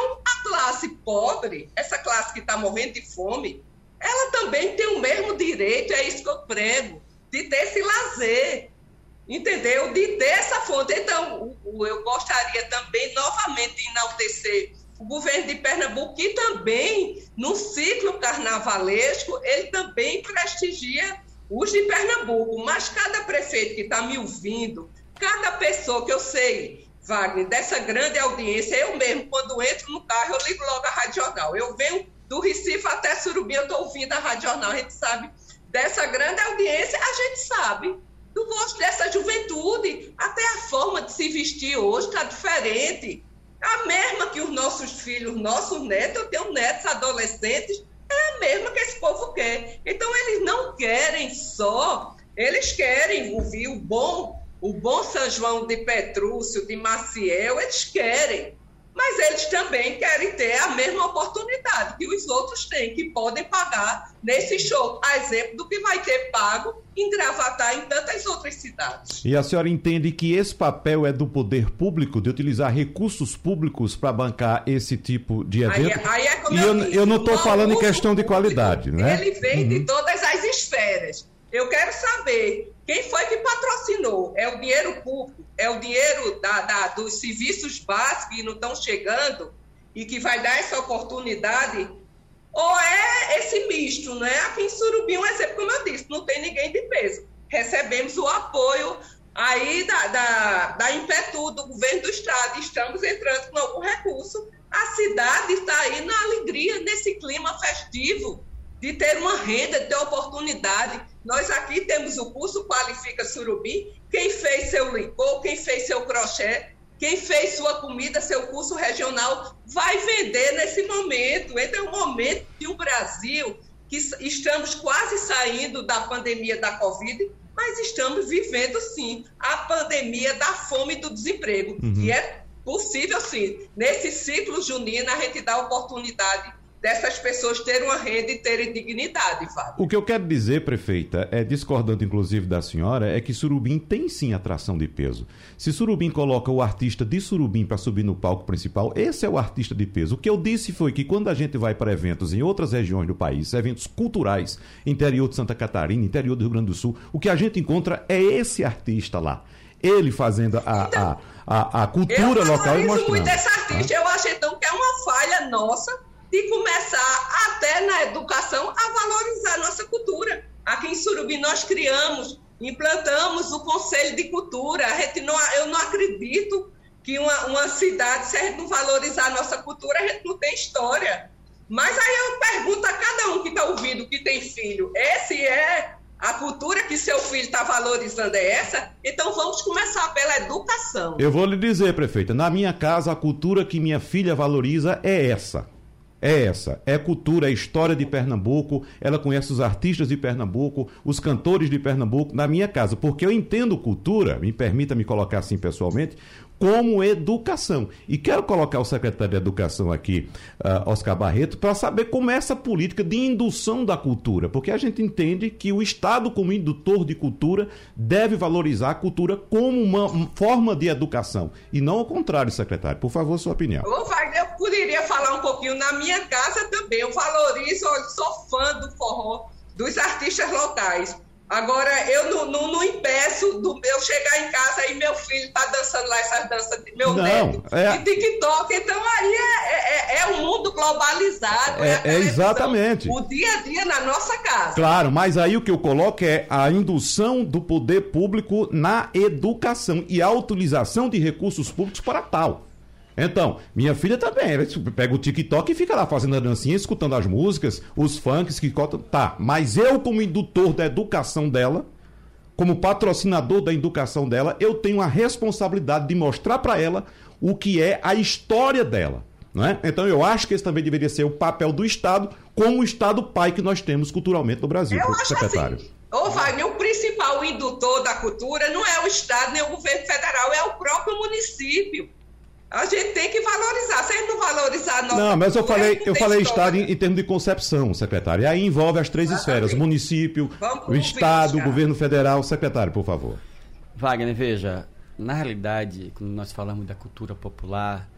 a classe pobre, essa classe que está morrendo de fome, ela também tem o mesmo direito, é isso que eu prego, de ter esse lazer, entendeu? De ter essa fonte. Então, eu gostaria também, novamente, de enaltecer o governo de Pernambuco, que também, no ciclo carnavalesco, ele também prestigia os de Pernambuco. Mas cada prefeito que está me ouvindo, cada pessoa que eu sei, Wagner, dessa grande audiência, eu mesmo, quando entro no carro, eu ligo logo a Rádio Jornal. Eu venho do Recife até Surubim, eu estou ouvindo a Rádio Jornal, a gente sabe dessa grande audiência, a gente sabe do gosto dessa juventude, até a forma de se vestir hoje está diferente. A mesma que os nossos filhos, nossos netos, eu tenho netos adolescentes, é a mesma que esse povo quer. Então, eles não querem só, eles querem ouvir o bom, o bom São João de Petrúcio, de Maciel, eles querem. Mas eles também querem ter a mesma oportunidade que os outros têm, que podem pagar nesse show, a exemplo do que vai ter pago em Gravatá e em tantas outras cidades. E a senhora entende que esse papel é do poder público, de utilizar recursos públicos para bancar esse tipo de evento? Aí, aí é como e eu, eu, disse, eu não estou falando em questão de qualidade, né? Ele vem uhum. de todas as esferas. Eu quero saber quem foi que patrocinou. É o dinheiro público? É o dinheiro da, da, dos serviços básicos que não estão chegando e que vai dar essa oportunidade? Ou é esse misto, né? Aqui em Surubim, um exemplo, como eu disse, não tem ninguém de peso. Recebemos o apoio aí da, da, da Impetu, do governo do estado, estamos entrando com algum recurso. A cidade está aí na alegria, nesse clima festivo, de ter uma renda, de ter oportunidade. Nós aqui temos o curso Qualifica Surubim, quem fez seu licor, quem fez seu crochê, quem fez sua comida, seu curso regional, vai vender nesse momento. Esse é o momento de um Brasil que estamos quase saindo da pandemia da Covid, mas estamos vivendo, sim, a pandemia da fome e do desemprego. Uhum. E é possível, sim, nesse ciclo junino, a gente dar oportunidade dessas pessoas terem uma renda e terem dignidade, Fábio. O que eu quero dizer, prefeita, é discordando inclusive da senhora, é que Surubim tem sim atração de peso. Se Surubim coloca o artista de Surubim para subir no palco principal, esse é o artista de peso. O que eu disse foi que quando a gente vai para eventos em outras regiões do país, eventos culturais, interior de Santa Catarina, interior do Rio Grande do Sul, o que a gente encontra é esse artista lá. Ele fazendo a, então, a, a, a cultura local e mostrando. Eu valorizo muito desse artista. Ah. Eu acho então que é uma falha nossa de começar até na educação a valorizar a nossa cultura. Aqui em Surubim nós criamos, implantamos o Conselho de Cultura. A gente não, eu não acredito que uma, uma cidade, se a gente não valorizar a nossa cultura, a gente não tem história. Mas aí eu pergunto a cada um que está ouvindo, que tem filho, esse é a cultura que seu filho está valorizando, é essa? Então vamos começar pela educação. Eu vou lhe dizer, prefeita, na minha casa a cultura que minha filha valoriza é essa. É essa, é cultura, é história de Pernambuco, ela conhece os artistas de Pernambuco, os cantores de Pernambuco, na minha casa, porque eu entendo cultura, me permita me colocar assim pessoalmente, como educação. E quero colocar o secretário de Educação aqui, uh, Oscar Barreto, para saber como é essa política de indução da cultura, porque a gente entende que o Estado, como indutor de cultura, deve valorizar a cultura como uma forma de educação, e não ao contrário, secretário. Por favor, sua opinião. Ô, Wagner, eu poderia falar um pouquinho na minha casa também. Eu valorizo, eu sou fã do forró, dos artistas locais. Agora, eu não, não, não impeço do eu chegar em casa e meu filho tá dançando lá essas danças, meu não, neto, é... de TikTok. Então, aí é, é, é um mundo globalizado. É, é, é exatamente. O dia a dia na nossa casa. Claro, mas aí o que eu coloco é a indução do poder público na educação e a utilização de recursos públicos para tal. Então, minha filha também, ela pega o TikTok e fica lá fazendo a dancinha, escutando as músicas, os funks que contam. Tá, mas eu, como indutor da educação dela, como patrocinador da educação dela, eu tenho a responsabilidade de mostrar para ela o que é a história dela. Não é? Então, eu acho que esse também deveria ser o papel do Estado, como o Estado pai que nós temos culturalmente no Brasil, eu acho secretário. Assim. Ô, Wagner, o principal indutor da cultura não é o Estado nem o governo federal, é o próprio município. A gente tem que valorizar. Se a gente não valorizar a nossa Não, mas eu falei, eu falei Estado em, em termos de concepção, secretário. E aí envolve as três Exatamente. esferas: município, Vamos o Estado, o governo federal. Secretário, por favor. Wagner, veja, na realidade, quando nós falamos da cultura popular,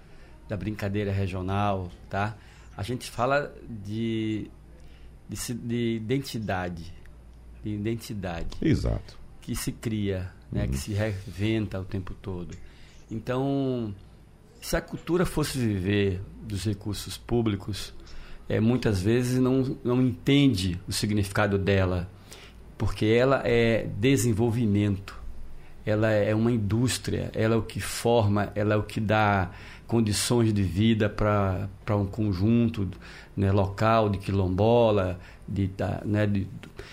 da brincadeira regional, tá? A gente fala de, de, de identidade, de identidade. Exato. Que se cria, né? Uhum. Que se reinventa o tempo todo. Então, se a cultura fosse viver dos recursos públicos, é, muitas vezes não, não entende o significado dela, porque ela é desenvolvimento, ela é uma indústria, ela é o que forma, ela é o que dá condições de vida para um conjunto, né, local, de quilombola, de, da, né, de,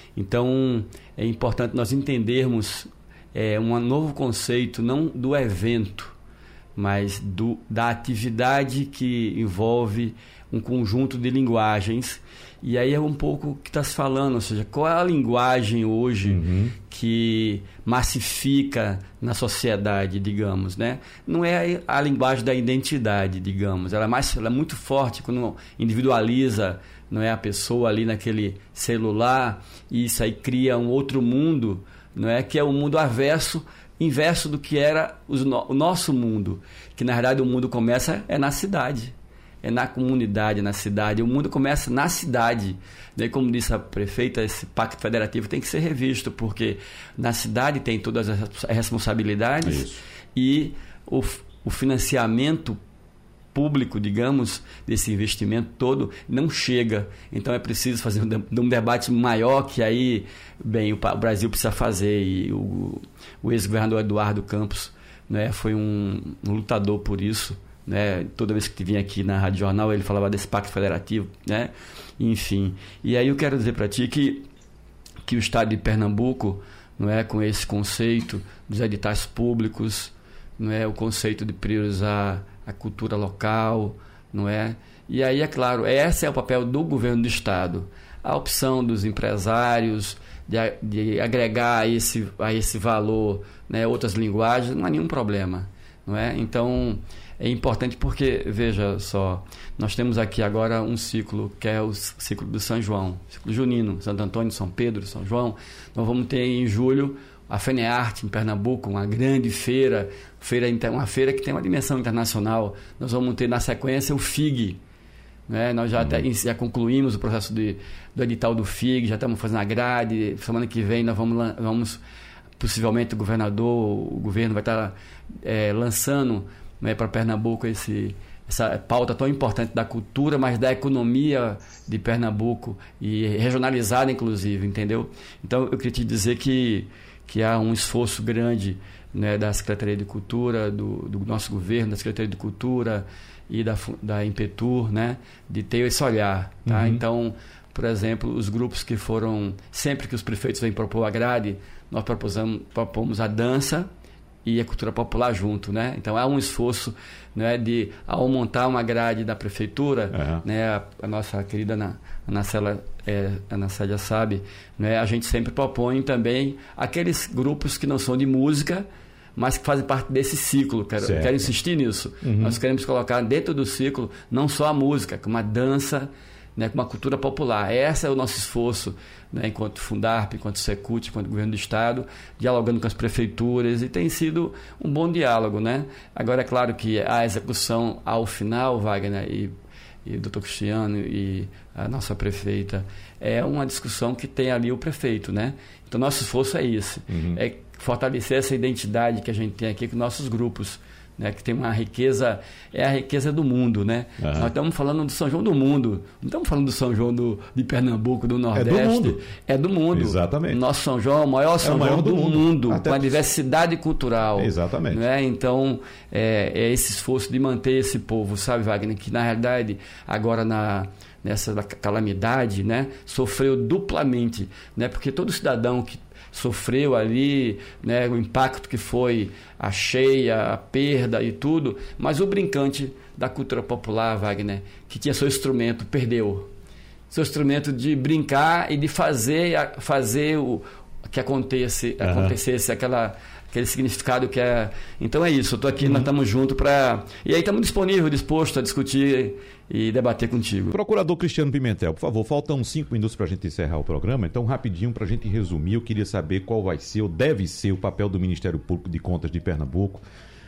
então é importante nós entendermos é, um novo conceito, não do evento, mas do, da atividade que envolve um conjunto de linguagens. E aí é um pouco o que está se falando, ou seja, qual é a linguagem hoje uhum. que massifica na sociedade, digamos, né? Não é a linguagem da identidade, digamos, ela é, mais, ela é muito forte quando individualiza, não é, a pessoa ali naquele celular, e isso aí cria um outro mundo, não é, que é o mundo averso, inverso do que era os, o nosso mundo, que na verdade o mundo começa é na cidade. É na comunidade, na cidade. O mundo começa na cidade. Daí, como disse a prefeita, esse pacto federativo tem que ser revisto, porque na cidade tem todas as responsabilidades. Isso. E o, o financiamento público, digamos, desse investimento todo não chega. Então é preciso fazer um, um debate maior, que aí, bem, o, o Brasil precisa fazer. E o, o ex-governador Eduardo Campos, né, foi um, um lutador por isso. Né? Toda vez que vinha aqui na Rádio Jornal ele falava desse pacto federativo, né? Enfim, e aí eu quero dizer para ti que, que o estado de Pernambuco, não é, com esse conceito dos editais públicos, não é, o conceito de priorizar a cultura local, não é? E aí, é claro, esse é o papel do governo do estado, a opção dos empresários de, de agregar a esse, a esse valor, né, outras linguagens, não há nenhum problema, não é? Então é importante porque, veja só, nós temos aqui agora um ciclo, que é o ciclo do São João, ciclo junino, Santo Antônio, São Pedro, São João. Nós vamos ter em julho a FENEARTE em Pernambuco, uma grande feira, feira, uma feira que tem uma dimensão internacional. Nós vamos ter na sequência o F I G, né? Nós já, uhum. até, já concluímos o processo de, do edital do F I G, já estamos fazendo a grade, semana que vem nós vamos, vamos possivelmente o governador, o governo vai estar é, lançando, né, para Pernambuco esse, essa pauta tão importante da cultura, mas da economia de Pernambuco, e regionalizada inclusive, entendeu? Então eu queria te dizer que, que há um esforço grande, né, da Secretaria de Cultura, do, do nosso governo, da Secretaria de Cultura e da, da Impetur, né, de ter esse olhar, tá? Uhum. Então, por exemplo, os grupos que foram, sempre que os prefeitos vêm propor a grade, nós propusamos, propomos a dança e a cultura popular junto, né? Então há um esforço, né, de, ao montar uma grade da prefeitura, uhum. né, a, a nossa querida Ana, Ana Célia, é, Ana Célia sabe, né, a gente sempre propõe também aqueles grupos que não são de música, mas que fazem parte desse ciclo. Quero, quero insistir nisso. Uhum. Nós queremos colocar dentro do ciclo não só a música, como a dança, né, com uma cultura popular. Esse é o nosso esforço, né, enquanto Fundarp, enquanto Secult, enquanto governo do estado, dialogando com as prefeituras, e tem sido um bom diálogo, né? Agora é claro que a execução ao final, Wagner e, e o doutor Cristiano e a nossa prefeita, é uma discussão que tem ali o prefeito, né? Então nosso esforço é esse, uhum. é fortalecer essa identidade que a gente tem aqui com nossos grupos, né, que tem uma riqueza, é a riqueza do mundo, né? Uhum. Nós estamos falando do São João do mundo, não estamos falando do São João do, de Pernambuco, do Nordeste. É do mundo. É do mundo. Exatamente. Nosso São João é o maior São é o maior João do, do mundo, mundo com a diversidade cultural. Exatamente. Né? Então, é, é esse esforço de manter esse povo, sabe, Wagner, que na realidade, agora na... nessa calamidade, né, sofreu duplamente, né, porque todo cidadão que sofreu ali, né, o impacto que foi a cheia, a perda e tudo, mas o brincante da cultura popular, Wagner, que tinha seu instrumento, perdeu. Seu instrumento de brincar e de fazer, fazer o que acontecesse, uhum. acontecesse aquela... aquele significado que é... Então é isso, eu estou aqui, uhum. nós estamos juntos para... E aí estamos disponíveis, dispostos a discutir e debater contigo. Procurador Cristiano Pimentel, por favor, faltam cinco minutos para a gente encerrar o programa, então rapidinho para a gente resumir, eu queria saber qual vai ser ou deve ser o papel do Ministério Público de Contas de Pernambuco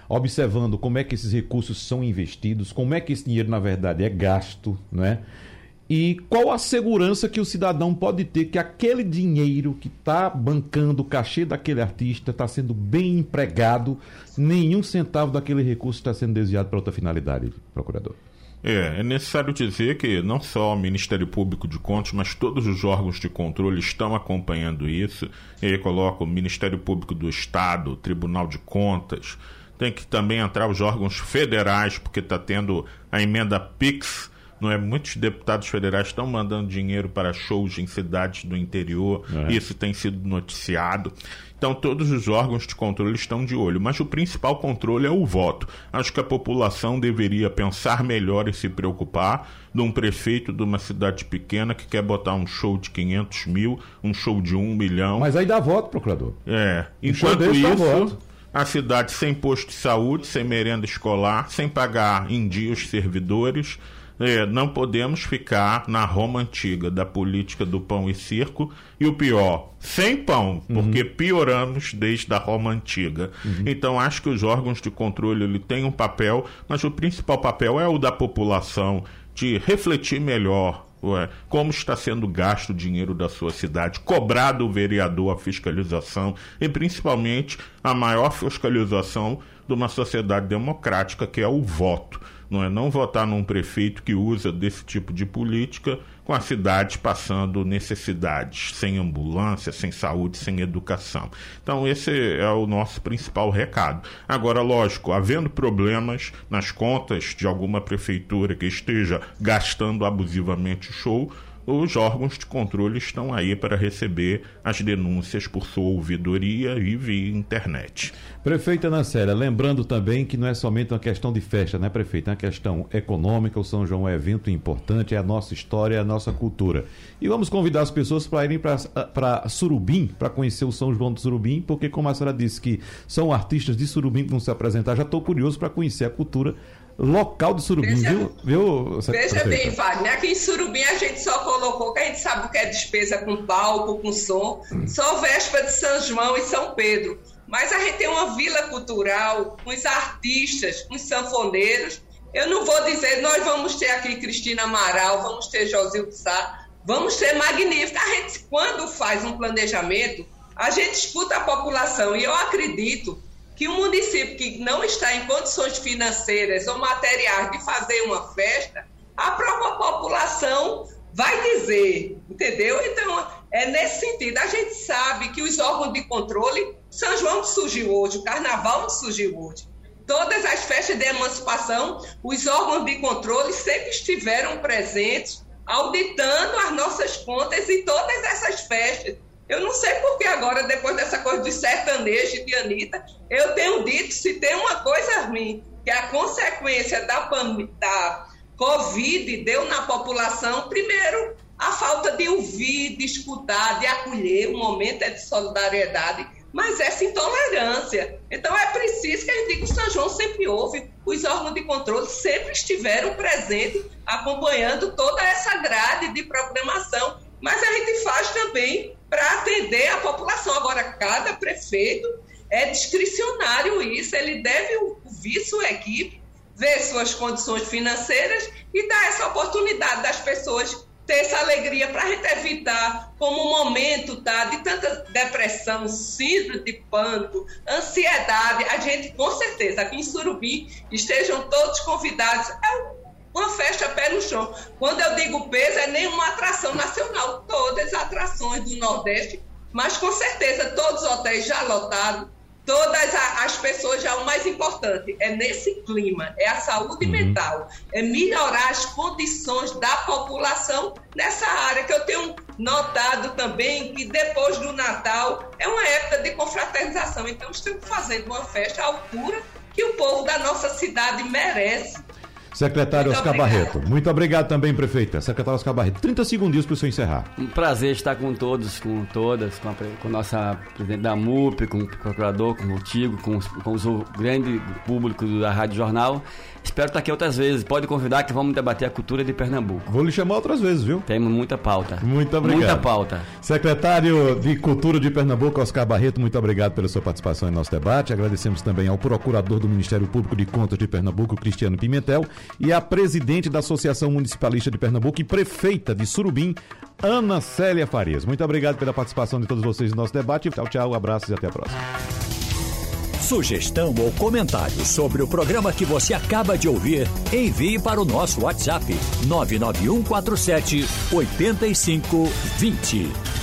observando como é que esses recursos são investidos, como é que esse dinheiro, na verdade, é gasto, né? E qual a segurança que o cidadão pode ter que aquele dinheiro que está bancando o cachê daquele artista está sendo bem empregado, nenhum centavo daquele recurso está sendo desviado para outra finalidade, procurador? É, é necessário dizer que não só o Ministério Público de Contas, mas todos os órgãos de controle estão acompanhando isso. E aí coloca o Ministério Público do Estado, o Tribunal de Contas, tem que também entrar os órgãos federais, porque está tendo a emenda Pix, não é? Muitos deputados federais estão mandando dinheiro para shows em cidades do interior, é. Isso tem sido noticiado. Então todos os órgãos de controle estão de olho, mas o principal controle é o voto. Acho que a população deveria pensar melhor e se preocupar de um prefeito de uma cidade pequena que quer botar um show de quinhentos mil, um show de um milhão. Mas aí dá voto, procurador. É, enquanto isso, a cidade sem posto de saúde, sem merenda escolar, sem pagar em dia os servidores. É, não podemos ficar na Roma antiga da política do pão e circo, e o pior, sem pão, porque uhum. pioramos desde a Roma antiga. Uhum. Então acho que os órgãos de controle ele têm um papel, mas o principal papel é o da população, de refletir melhor ué, como está sendo gasto o dinheiro da sua cidade, cobrar do vereador a fiscalização e principalmente a maior fiscalização de uma sociedade democrática, que é o voto. Não é não votar num prefeito que usa desse tipo de política, com a cidade passando necessidades, sem ambulância, sem saúde, sem educação. Então esse é o nosso principal recado. Agora, lógico, havendo problemas nas contas de alguma prefeitura que esteja gastando abusivamente o show, os órgãos de controle estão aí para receber as denúncias por sua ouvidoria e via internet. Prefeita Ana Célia, lembrando também que não é somente uma questão de festa, né, prefeita? É uma questão econômica, o São João é um evento importante, é a nossa história, é a nossa cultura. E vamos convidar as pessoas para irem para Surubim, para conhecer o São João do Surubim, porque como a senhora disse que são artistas de Surubim que vão se apresentar, já estou curioso para conhecer a cultura local do Surubim, veja, viu? viu veja bem, Wagner, aqui em Surubim a gente só colocou que a gente sabe o que é despesa com palco, com som, hum. só véspera de São João e São Pedro. Mas a gente tem uma vila cultural com os artistas, com os sanfoneiros. Eu não vou dizer, nós vamos ter aqui Cristina Amaral, vamos ter Josildo Sá, vamos ter Magnífica. A gente, quando faz um planejamento, a gente escuta a população e eu acredito que um município que não está em condições financeiras ou materiais de fazer uma festa, a própria população vai dizer, entendeu? Então, é nesse sentido. A gente sabe que os órgãos de controle, São João que surgiu hoje, o Carnaval que surgiu hoje, todas as festas de emancipação, os órgãos de controle sempre estiveram presentes, auditando as nossas contas em todas essas festas. Eu não sei por que agora, depois dessa coisa de sertanejo e de Anitta, eu tenho dito, se tem uma coisa ruim, que a consequência da, da Covid deu na população, primeiro, a falta de ouvir, de escutar, de acolher, o momento é de solidariedade, mas essa intolerância. Então é preciso que a gente diga que o São João sempre houve, os órgãos de controle sempre estiveram presentes, acompanhando toda essa grade de programação, mas a gente faz também para atender a população. Agora, cada prefeito é discricionário isso, ele deve ouvir sua equipe, ver suas condições financeiras e dar essa oportunidade das pessoas ter essa alegria para a gente evitar, como o momento tá, de tanta depressão, síndrome de pânico, ansiedade. A gente, com certeza, aqui em Surubim, estejam todos convidados. É uma festa pé no chão. Quando eu digo peso, é nenhuma atração nacional, todas as atrações do Nordeste, mas com certeza todos os hotéis já lotados, todas as pessoas já, o mais importante é nesse clima, é a saúde uhum. mental, é melhorar as condições da população nessa área, que eu tenho notado também que depois do Natal é uma época de confraternização, então estamos fazendo uma festa à altura que o povo da nossa cidade merece. Secretário muito Oscar obrigado. Barreto. Muito obrigado também, prefeita. Secretário Oscar Barreto. trinta segundinhos para o senhor encerrar. Um prazer estar com todos, com todas, com a, com a nossa presidente da M U P, com o procurador, com o Tigo, com, os, com os, o grande público da Rádio Jornal. Espero estar aqui outras vezes. Pode convidar que vamos debater a cultura de Pernambuco. Vou lhe chamar outras vezes, viu? Temos muita pauta. Muito obrigado. Muita pauta. Secretário de Cultura de Pernambuco, Oscar Barreto, muito obrigado pela sua participação em nosso debate. Agradecemos também ao Procurador do Ministério Público de Contas de Pernambuco, Cristiano Pimentel, e à Presidente da Associação Municipalista de Pernambuco e Prefeita de Surubim, Ana Célia Farias. Muito obrigado pela participação de todos vocês no nosso debate. Tchau, tchau, abraços e até a próxima. Sugestão ou comentário sobre o programa que você acaba de ouvir, envie para o nosso WhatsApp nove nove um quatro sete oito cinco dois zero.